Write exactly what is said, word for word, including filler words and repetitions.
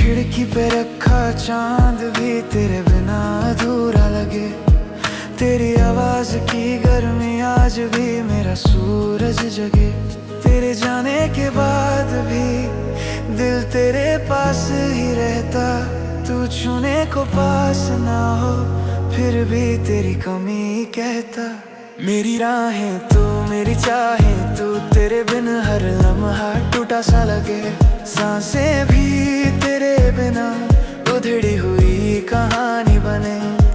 खिड़की पे रखा चांद भी तेरे बिना अधूरा लगे। तेरी आवाज की गर्मी आज भी मेरा सूरज जगे। तेरे जाने के बाद भी दिल तेरे पास ही रहता। तू छूने को पास ना हो फिर भी तेरी कमी कहता। मेरी राहें तू मेरी चाहें तू, तेरे बिन हर लम्हा टूटा सा लगे। सांसें भी तेरे बिना उधड़ी हुई कहानी बने।